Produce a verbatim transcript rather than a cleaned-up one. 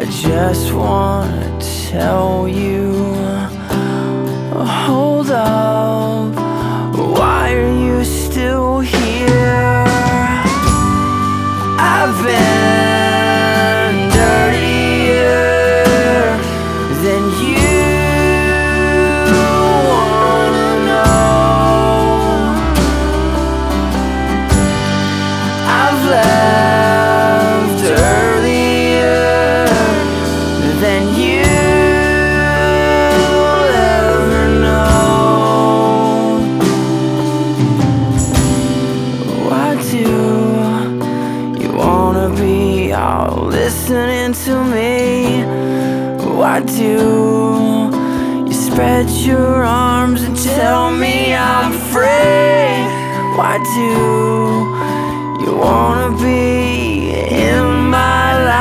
I just wanna tell you, hold up, why are you still here? I've been dirtier than you wanna know. I've left earlier than you'll ever know. Why do you wanna be all listening to me? Why do you spread your arms and tell me I'm free? Why do you wanna be in my life?